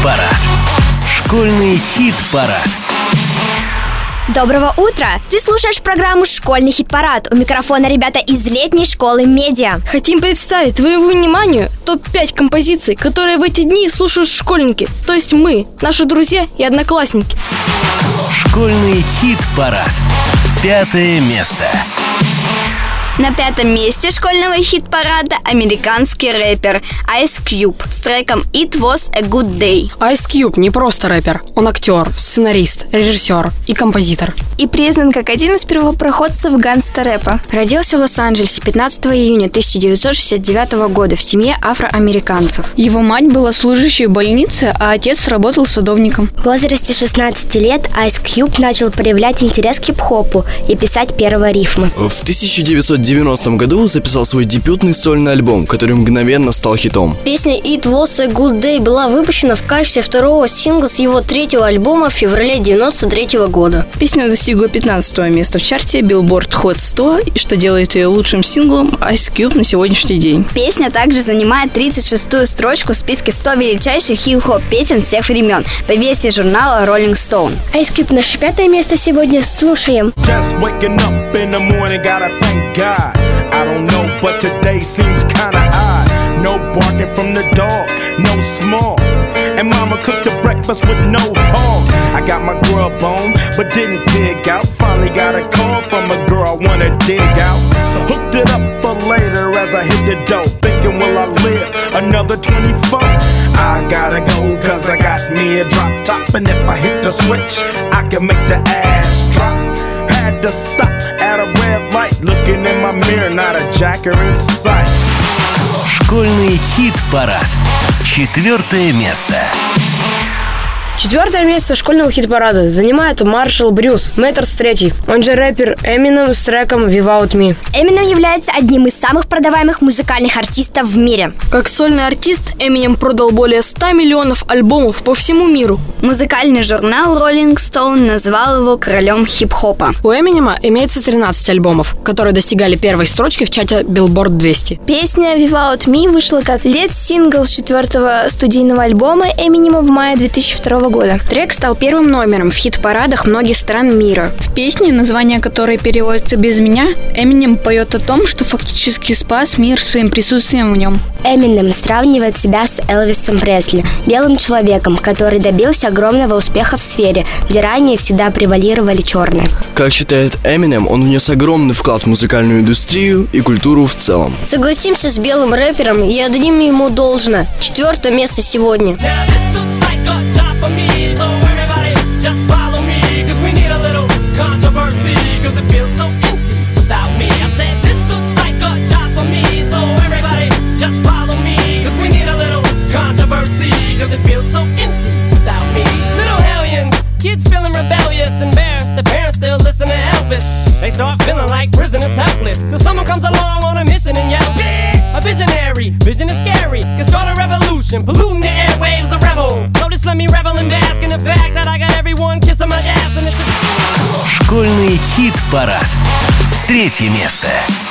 хит-парад. Школьный хит-парад. Доброго утра! Ты слушаешь программу «Школьный хит-парад». У микрофона ребята из летней школы медиа. Хотим представить твоему вниманию топ-5 композиций, которые в эти дни слушают школьники, то есть мы, наши друзья и одноклассники. Школьный хит-парад. 5-е место. На 5-м месте школьного хит-парада американский рэпер Ice Cube с треком «It Was a Good Day». Ice Cube не просто рэпер, он актер, сценарист, режиссер и композитор. И признан как один из первопроходцев гангста-рэпа. Родился в Лос-Анджелесе 15 июня 1969 года в семье афроамериканцев. Его мать была служащей в больнице, а отец работал садовником. В возрасте 16 лет Ice Cube начал проявлять интерес к хип-хопу и писать первые рифмы. В 1990 году записал свой дебютный сольный альбом, который мгновенно стал хитом. Песня «It Was a Good Day» была выпущена в качестве второго сингла с его третьего альбома в феврале 1993 года. Песня достигла 15-го места в чарте Billboard Hot 100, что делает ее лучшим синглом Ice Cube на сегодняшний день. Песня также занимает 36-ю строчку в списке 100 величайших хип-хоп песен всех времен по версии журнала Rolling Stone. Ice Cube наше 5-е место сегодня. Слушаем. I don't know, but today seems kinda odd. No barking from the dog, no small. And mama cooked the breakfast with no hog. I got my grub on, but didn't dig out. Finally got a call from a girl I wanna dig out. Hooked it up for later as I hit the dough. Thinking, will I live another 24? I gotta go, cause I got me a drop top. And if I hit the switch, I can make the ass drop. Had to stop at a red light, looking in my mirror, not a jacker in sight. Школьный хит-парад. 4-е место. 4-е место школьного хит-парада занимает Маршал Брюс Мэттерс 3, он же рэпер Эминем с треком «Without Me». Эминем является одним из самых продаваемых музыкальных артистов в мире. Как сольный артист, Эминем продал более 100 миллионов альбомов по всему миру. Музыкальный журнал Rolling Stone назвал его королем хип-хопа. У Эминема имеется 13 альбомов, которые достигали первой строчки в чарте Billboard 200. Песня «Without Me» вышла как лид-сингл с 4-го студийного альбома Эминема в мае 2002 года. Трек стал первым номером в хит-парадах многих стран мира. В песне, название которой переводится «Без меня», Эминем поет о том, что фактически спас мир своим присутствием в нем. Эминем сравнивает себя с Элвисом Пресли, белым человеком, который добился огромного успеха в сфере, где ранее всегда превалировали черные. Как считает Эминем, он внес огромный вклад в музыкальную индустрию и культуру в целом. Согласимся с белым рэпером и отдадим ему должное. 4-е место сегодня. They start feeling like prisoners helpless till someone comes along on a mission and yells, bitch! A visionary, vision is scary, can start a revolution, polluting the airwaves, a rebel. So just let me revel and bask in the fact that I got everyone kissing my ass and it's Школьный хит-парад. 3-е место.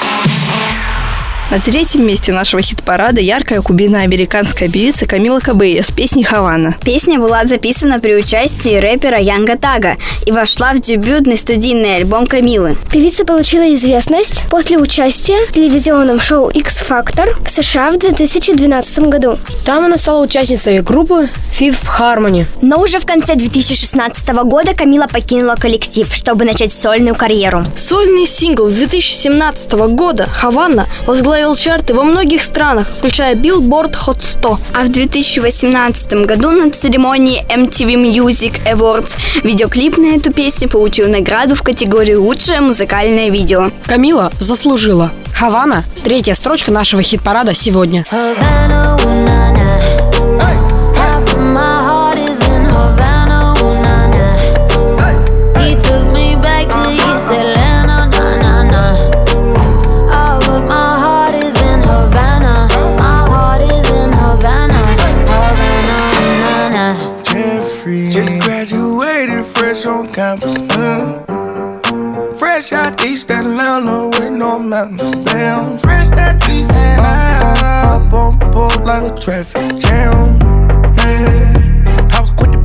На 3-м месте нашего хит-парада яркая кубино-американская певица Камила Кабелло с песней «Хавана». Песня была записана при участии рэпера Янга Тага и вошла в дебютный студийный альбом Камилы. Певица получила известность после участия в телевизионном шоу X-Factor в США в 2012 году. Там она стала участницей группы Fifth Harmony. Но уже в конце 2016 года Камила покинула коллектив, чтобы начать сольную карьеру. Сольный сингл 2017 года «Хавана» возглавил чарты во многих странах, включая Billboard Hot 100. А в 2018 году на церемонии MTV Music Awards видеоклип на эту песню получил награду в категории «Лучшее музыкальное видео». Камила заслужила. «Хавана» – 3-я строчка нашего хит-парада сегодня. Just graduated fresh on campus. Fresh out East Atlanta with no mountains. Damn, fresh out East Atlanta. Up on board like a traffic jam. Man,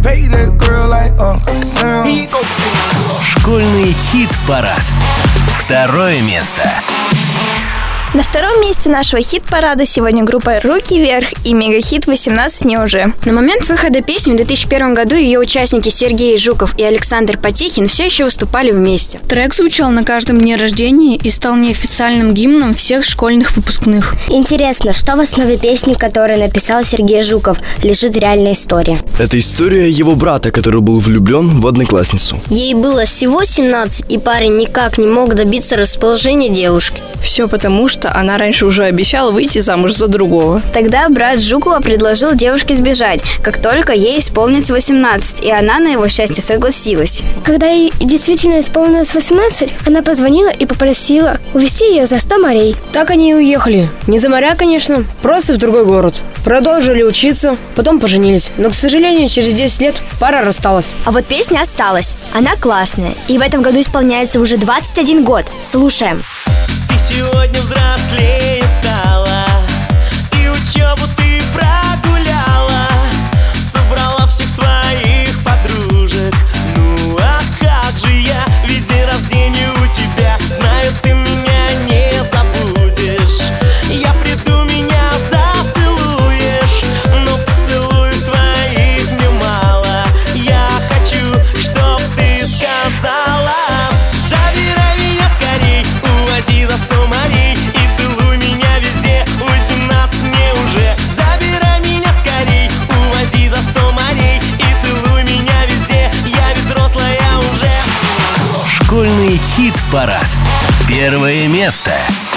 pay that girl like Uncle Sam. Here you go. Школьный хит-парад. Второе место. На втором месте нашего хит-парада сегодня группа «Руки вверх» и мегахит «18 мне уже». На момент выхода песни в 2001 году ее участники Сергей Жуков и Александр Потехин все еще выступали вместе. Трек звучал на каждом дне рождения и стал неофициальным гимном всех школьных выпускных. Интересно, что в основе песни, которую написал Сергей Жуков, лежит реальная история? Это история его брата, который был влюблен в одноклассницу. Ей было всего 17, и парень никак не мог добиться расположения девушки. Все потому, что она раньше уже обещала выйти замуж за другого. Тогда брат Жукова предложил девушке сбежать, как только ей исполнится 18, и она на его счастье согласилась. Когда ей действительно исполнилось 18, она позвонила и попросила увезти ее за 100 морей. Так они и уехали. Не за моря, конечно, просто в другой город. Продолжили учиться, потом поженились. Но, к сожалению, через 10 лет пара рассталась. А вот песня осталась. Она классная. И в этом году исполняется уже 21 год. Слушаем. Ты сегодня взрослее стала, и учебу ты прогуляла, собрала всех своих подружек. Ну а как же я, ведь день рождения у тебя. Знаю, ты меня не забудешь. Я приду, меня зацелуешь, но поцелуев твоих мне мало. Я хочу, чтоб ты сказала: забирай меня скорей, увози за 100 морей и целуй меня везде. 18 мне уже. Забирай меня скорей, увози за 100 морей и целуй меня везде. Я ведь взрослая уже. Школьный хит-парад. Первое место.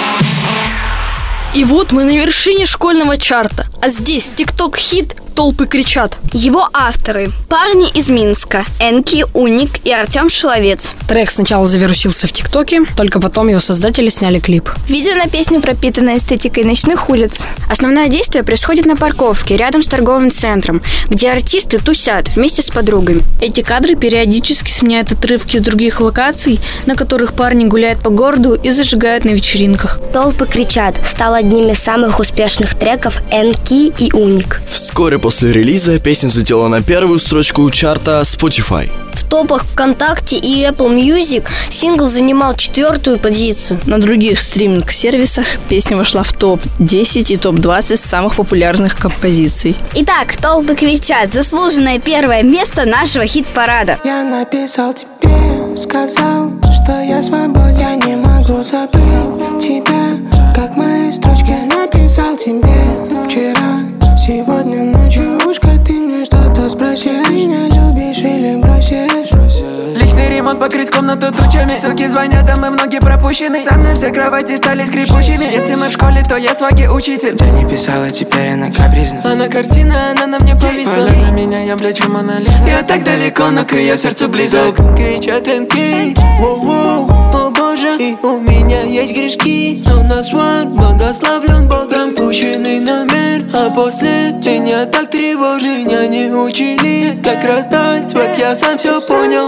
И вот мы на вершине школьного чарта. А здесь тикток-хит «Толпы кричат». Его авторы – парни из Минска, Энки, Уник и Артем Шиловец. Трек сначала завирусился в ТикТоке, только потом его создатели сняли клип. Видео на песню пропитано эстетикой ночных улиц. Основное действие происходит на парковке, рядом с торговым центром, где артисты тусят вместе с подругами. Эти кадры периодически сменяют отрывки с других локаций, на которых парни гуляют по городу и зажигают на вечеринках. «Толпы кричат» стал одним из самых успешных треков Энки и Уник. Вскоре после релиза песня взлетела на первую строчку чарта Spotify. В топах ВКонтакте и Apple Music сингл занимал 4-ю позицию. На других стриминг-сервисах песня вошла в топ-10 и топ-20 самых популярных композиций. Итак, «Толпы кричат» – заслуженное первое место нашего хит-парада. Я написал тебе, сказал, что я свободен. Я не могу забыть тебя, как мои строчки написал тебе вчера. Сегодня ночью ушко ты мне что-то спросишь. Меня любишь или бросишь? Личный ремонт покрыть комнату тучами. Суки звонят, а мы многие пропущены. Со мной все кровати стали скрипучими. Если мы в школе, то я сваги учитель. Я не писала, теперь она капризна. Она картина, она на мне повисла. Она на меня, я блечу Мона Лиза. Я так далеко, но к ее сердцу близок. Кричат МК, воу-воу, о боже. И у меня есть грешки, но на сваг благословлен Богом. Пущенный номер, а после меня так тревожит. Меня не учили, как раздать свак, я сам все понял.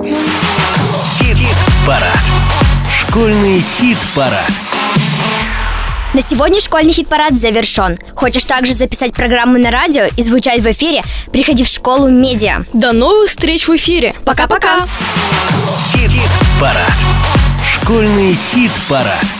Хит-парад. Школьный хит-парад. На сегодня школьный хит-парад завершен. Хочешь также записать программу на радио и звучать в эфире? Приходи в школу медиа. До новых встреч в эфире. Пока-пока. Хит-парад. Школьный хит-парад.